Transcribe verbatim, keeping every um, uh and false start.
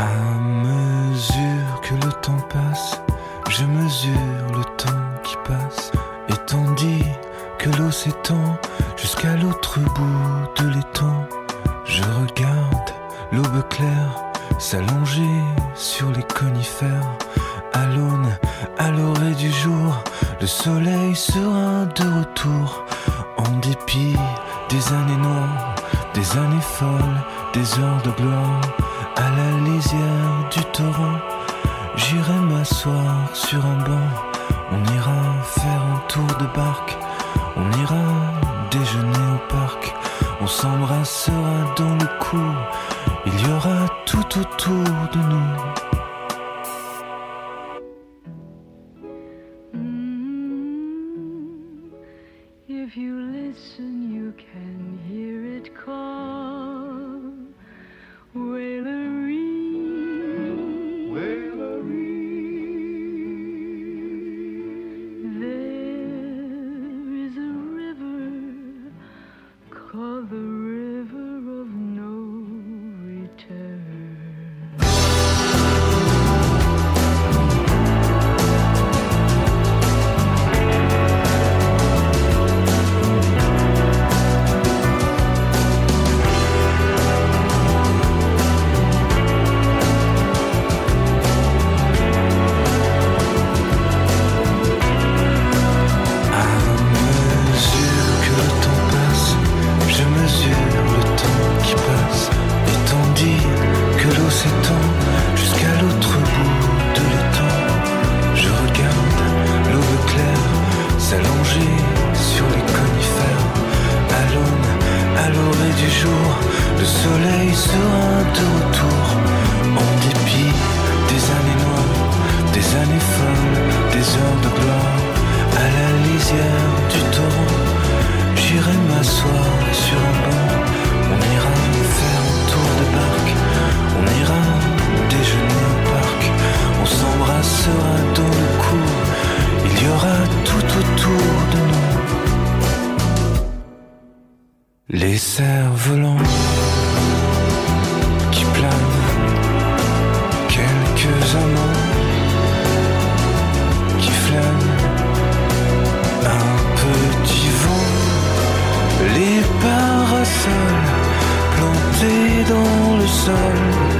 À mesure que le temps passe, je mesure le temps qui passe, et tandis que l'eau s'étend jusqu'à l'autre bout de l'étang, je regarde l'aube claire s'allonger sur les conifères. À l'aune, à l'orée du jour, le soleil sera de retour. En dépit des années noires, des années folles, des heures de gloire, à la lisière du torrent, j'irai m'asseoir sur un banc. On ira faire un tour de barque, on ira déjeuner au parc, on s'embrassera dans le cou, il y aura tout autour de nous. If you listen, you can hear it call. Wailery, Wailery. There is a river called the River of No Return. Les cerfs-volants qui planent, quelques amants qui flânent, un petit vent, les parasols plantés dans le sol.